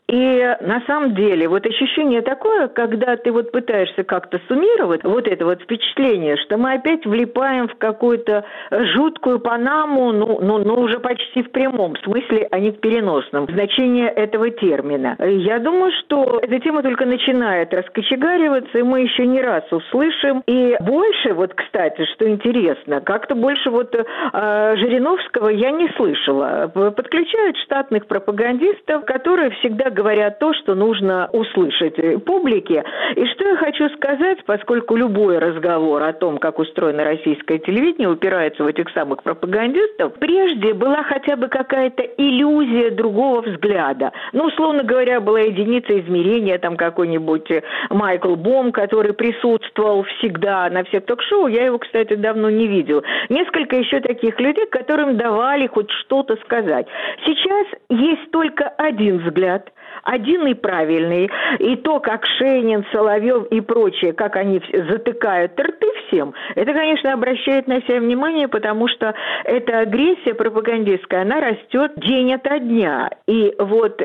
И на самом деле вот ощущение такое, когда ты вот пытаешься как-то суммировать вот это вот впечатление, что мы опять влипаем в какую-то жуткую Панаму, ну уже почти в прямом смысле, а не в переносном значении этого термина. Я думаю, что эта тема только начинает раскочегариваться, и мы еще не раз услышим. И больше, вот, кстати, что интересно, как-то больше вот Жириновского я не слышала. Подключают штатных пропагандистов, которые всегда говорят то, что нужно услышать публике. И что я хочу сказать, поскольку любой разговор о том, как устроено российское телевидение, упирается в этих самых пропагандистов, прежде была хотя бы какая-то иллюзия другого взгляда. Ну, условно говоря, была единица измерения, там какой-нибудь Майкл Бом, который присутствовал всегда на всех ток-шоу. Я его, кстати, давно не видел. Несколько еще таких людей, которым давали хоть что-то сказать. Сейчас есть только один взгляд, один и правильный. И то, как Шейнин, Соловьев и прочие, как они затыкают рты всем, это, конечно, обращает на себя внимание, потому что эта агрессия пропагандистская, она растет день ото дня. И вот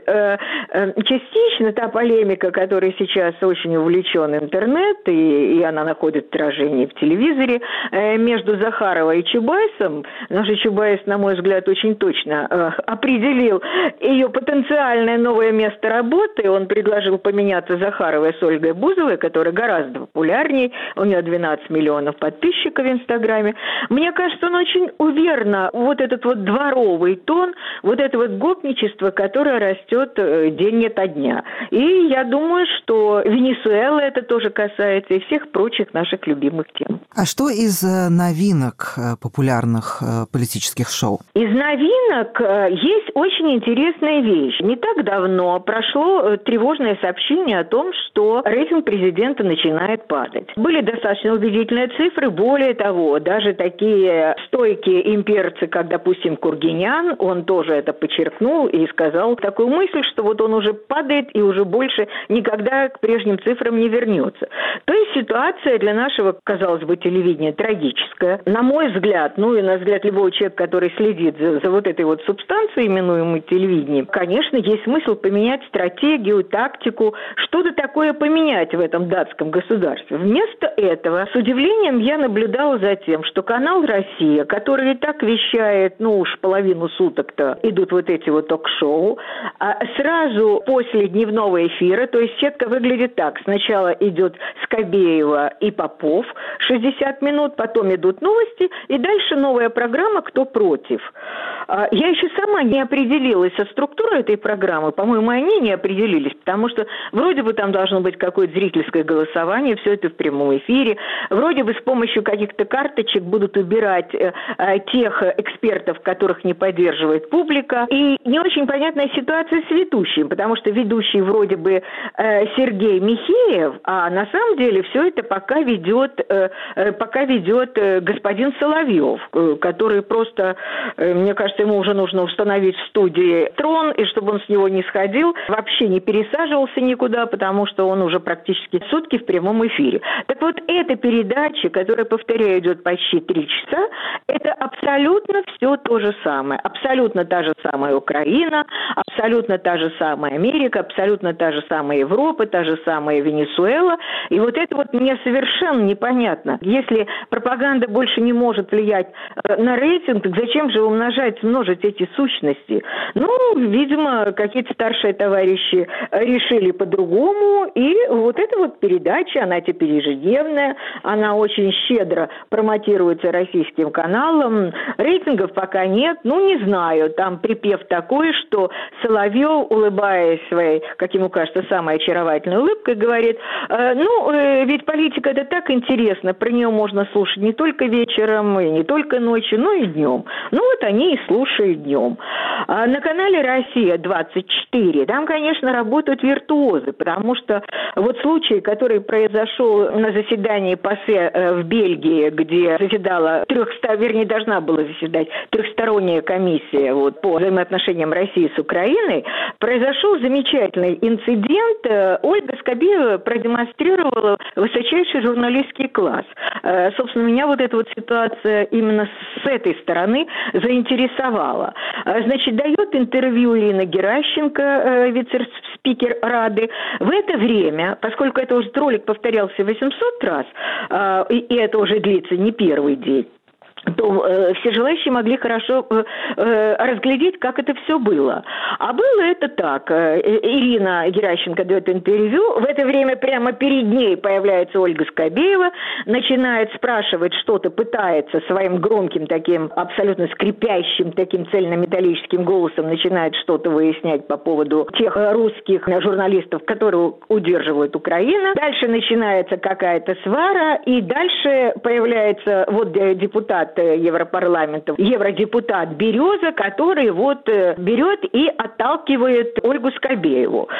частично та полемика, которой сейчас очень увлечен интернет, и она находит отражение в телевизоре, между Захаровой и Чубайсом, наш Чубайс, на мой взгляд, очень точно определил ее потенциальное новое место работы. Он предложил поменяться Захаровой с Ольгой Бузовой, которая гораздо популярнее. У нее 12 миллионов подписчиков в Инстаграме. Мне кажется, он очень уверенно вот этот вот дворовый тон, вот это вот гопничество, которое растет день ото дня. И я думаю, что Венесуэла это тоже касается и всех прочих наших любимых тем. А что из новинок популярных политических шоу? Из новинок есть очень интересная вещь. Не так давно прошло тревожное сообщение о том, что рейтинг президента начинает падать. Были достаточно убедительные цифры. Более того, даже такие стойкие имперцы, как, допустим, Кургинян, он тоже это подчеркнул и сказал такую мысль, что вот он уже падает и уже больше никогда к прежним цифрам не вернется. То есть ситуация для нашего, казалось бы, телевидения трагическая. На мой взгляд, ну и на взгляд любого человека, который следит за вот этой вот субстанцией, именуемой телевидением, конечно, есть смысл поменять стратегию, тактику, что-то такое поменять в этом датском государстве. Вместо этого, с удивлением я наблюдала за тем, что канал «Россия», который и так вещает, ну уж половину суток-то идут вот эти вот ток-шоу, сразу после дневного эфира, то есть сетка выглядит так. Сначала идет Скобеева и Попов, 60 минут, потом идут новости, и дальше новая программа «Кто против?». Я еще сама не определилась со структурой этой программы, по-моему, они не определились, потому что вроде бы там должно быть какое-то зрительское голосование, все это в прямом эфире, вроде бы с помощью каких-то карточек будут убирать тех экспертов, которых не поддерживает публика, и не очень понятная ситуация с ведущим, потому что ведущий вроде бы Сергей Михеев, а на самом деле все это пока ведет господин Соловьев, который просто, мне кажется, ему уже нужно установить в студии трон, и чтобы он с него не сходил, вообще не пересаживался никуда, потому что он уже практически сутки в прямом эфире. Так вот, эта передача, которая, повторяю, идет почти 3 часа, это абсолютно все то же самое, абсолютно та же самая самая Украина, абсолютно та же самая Америка, абсолютно та же самая Европа, та же самая Венесуэла. И вот это вот мне совершенно непонятно. Если пропаганда больше не может влиять на рейтинг, так зачем же множить эти сущности? Ну, видимо, какие-то старшие товарищи решили по-другому, и вот эта вот передача, она теперь ежедневная, она очень щедро промотируется российским каналом. Рейтингов пока нет, ну, не знаю, там припев такой, что Соловьев, улыбаясь своей, как ему кажется, самой очаровательной улыбкой, говорит, ведь политика это так интересно, про нее можно слушать не только вечером, и не только ночью, но и днем. Ну, вот они и слушают днем. А на канале «Россия-24» там, конечно, работают виртуозы, потому что вот случай, который произошел на заседании ПАСЕ в Бельгии, где заседала должна была заседать трехсторонняя комиссия по взаимоотношениям России с Украиной, произошел замечательный инцидент. Ольга Скобеева продемонстрировала высочайший журналистский класс. Собственно, меня вот эта вот ситуация именно с этой стороны заинтересовала. Значит, дает интервью Ирина Геращенко, вице-спикер Рады. В это время, поскольку это уже ролик повторялся 800 раз, и это уже длится не первый день, то все желающие могли хорошо разглядеть, как это все было. А было это так. Ирина Геращенко дает интервью. В это время прямо перед ней появляется Ольга Скобеева, начинает спрашивать что-то, пытается своим громким таким, абсолютно скрипящим, таким цельнометаллическим голосом начинает что-то выяснять по поводу тех русских журналистов, которые удерживают Украину. Дальше начинается какая-то свара, и дальше появляется депутат Европарламента, евродепутат Береза, который берет и отталкивает Ольгу Скобееву.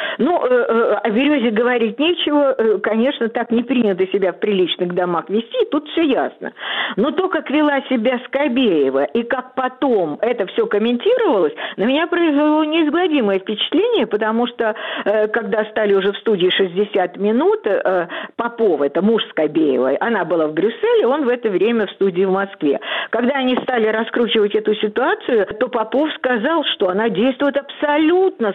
О Березе говорить нечего, конечно, так не принято себя в приличных домах вести, тут все ясно. Но то, как вела себя Скобеева и как потом это все комментировалось, на меня произвело неизгладимое впечатление, потому что, когда стали уже в студии 60 минут, Попов, это муж Скобеевой, она была в Брюсселе, он в это время в студии в Москве. Когда они стали раскручивать эту ситуацию, то Попов сказал, что она действует абсолютно,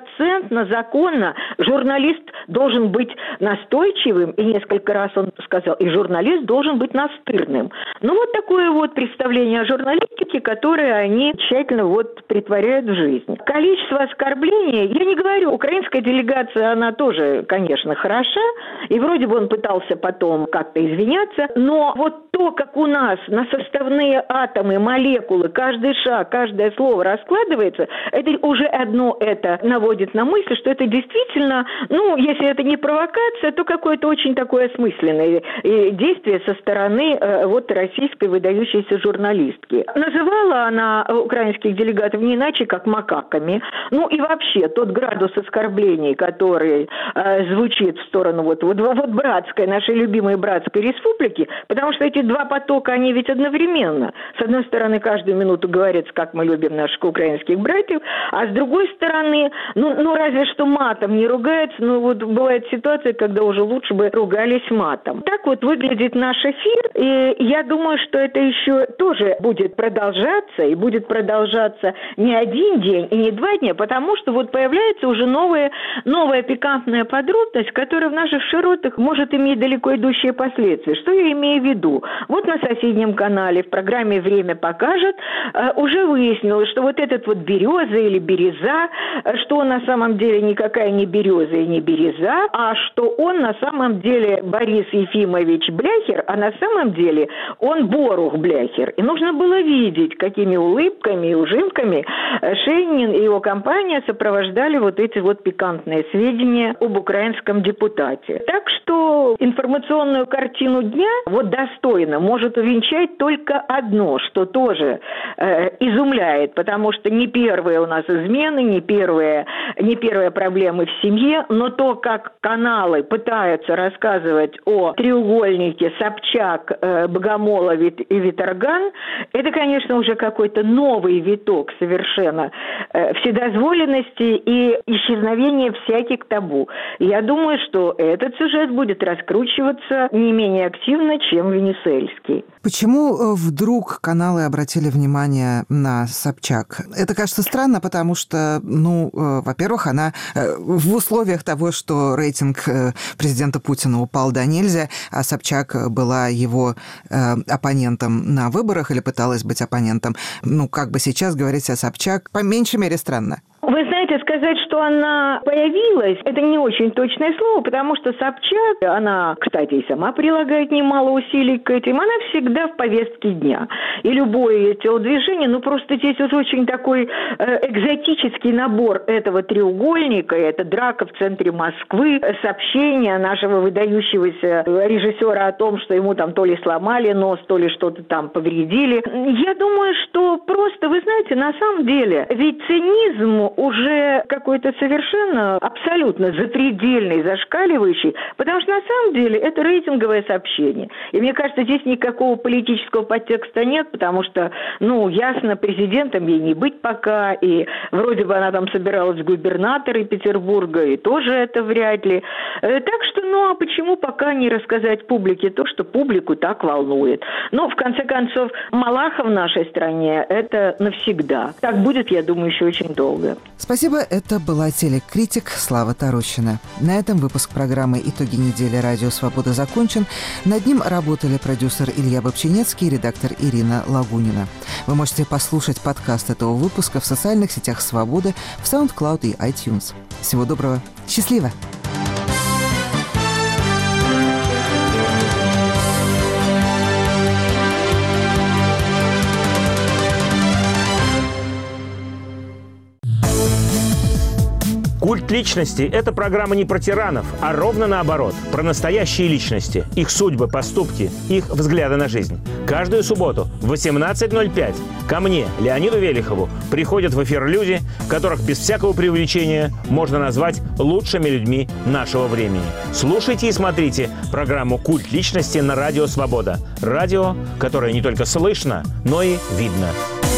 100% законно. Журналист должен быть настойчивым, и несколько раз он сказал, и журналист должен быть настырным. Вот такое вот представление о журналистике, которое они тщательно притворяют в жизнь. Количество оскорблений, я не говорю, украинская делегация, она тоже, конечно, хороша, и вроде бы он пытался потом как-то извиняться, но то, как у нас на составные атомы, молекулы, каждый шаг, каждое слово раскладывается, это уже одно это наводит на мысль, что это действительно, если это не провокация, то какое-то очень такое осмысленное действие со стороны российской выдающейся журналистки. Называла она украинских делегатов не иначе, как макаками. И вообще, тот градус оскорблений, который звучит в сторону братской, нашей любимой братской республики, потому что эти два потока, они ведь одновременно. С одной стороны, каждую минуту говорится, как мы любим наших украинских братьев, а с другой стороны, разве что матом не ругаются, бывает ситуация, когда уже лучше бы ругались матом. Так выглядит наш эфир, и я думаю, что это еще тоже будет продолжаться, и будет продолжаться не один день и не 2 дня, потому что появляется уже новая пикантная подробность, которая в наших широтах может иметь далеко идущие последствия. Что я имею в виду? На соседнем канале в программе «Время покажет» уже выяснилось, что этот береза или береза, что он на самом деле никакая не береза и не береза, а что он на самом деле Борис Ефимович Бляхер, а на самом деле он Борух Бляхер. И нужно было видеть, какими улыбками и ужимками Шейнин и его компания сопровождали эти пикантные сведения об украинском депутате. Так что информационную картину дня достойно может увенчать только одно, что тоже изумляет, потому что не первые у нас измены, не первые проблемы в семье, но то, как каналы пытаются рассказывать о треугольнике Собчак, Богомолов и Виторган, это, конечно, уже какой-то новый виток совершенно вседозволенности и исчезновения всяких табу. Я думаю, что этот сюжет будет раскручиваться не менее активно, чем венесуэльский. Почему вдруг каналы обратили внимание на Собчак? Это кажется странно, потому что, во-первых, она в условиях того, что рейтинг президента Путина упал до нельзя, а Собчак была его оппонентом на выборах или пыталась быть оппонентом, как бы сейчас говорить о Собчак, по меньшей мере, странно. Вы знаете, сказать, что она появилась, это не очень точное слово, потому что Собчак, она, кстати, и сама прилагает немало усилий к этим, она всегда в повестке дня. И любое телодвижение, просто здесь вот очень такой экзотический набор этого треугольника, это драка в центре Москвы, сообщение нашего выдающегося режиссера о том, что ему там то ли сломали нос, то ли что-то там повредили. Я думаю, что просто, вы знаете, на самом деле, ведь цинизм уже какой-то совершенно абсолютно запредельный, зашкаливающий, потому что на самом деле это рейтинговое сообщение. И мне кажется, здесь никакого политического подтекста нет, потому что, ясно, президентом ей не быть пока, и вроде бы она там собиралась в губернаторы Петербурга, и тоже это вряд ли. Так что, а почему пока не рассказать публике то, что публику так волнует? В конце концов, Малахов в нашей стране – это навсегда. Так будет, я думаю, еще очень долго. Спасибо, это была телекритик Слава Тарущина. На этом выпуск программы «Итоги недели. Радио Свобода» закончен. Над ним работали продюсер Илья Бобчинецкий и редактор Ирина Лагунина. Вы можете послушать подкаст этого выпуска в социальных сетях «Свободы», в SoundCloud и iTunes. Всего доброго. Счастливо! «Культ личности» – это программа не про тиранов, а ровно наоборот, про настоящие личности, их судьбы, поступки, их взгляды на жизнь. Каждую субботу в 18:05 ко мне, Леониду Велихову, приходят в эфир люди, которых без всякого преувеличения можно назвать лучшими людьми нашего времени. Слушайте и смотрите программу «Культ личности» на Радио Свобода. Радио, которое не только слышно, но и видно.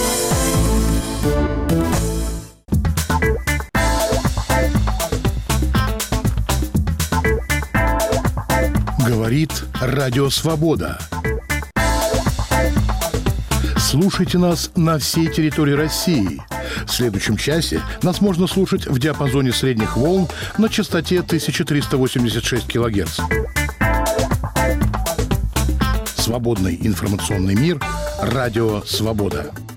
Говорит Радио Свобода. Слушайте нас на всей территории России. В следующем часе нас можно слушать в диапазоне средних волн на частоте 1386 кГц. Свободный информационный мир. Радио Свобода.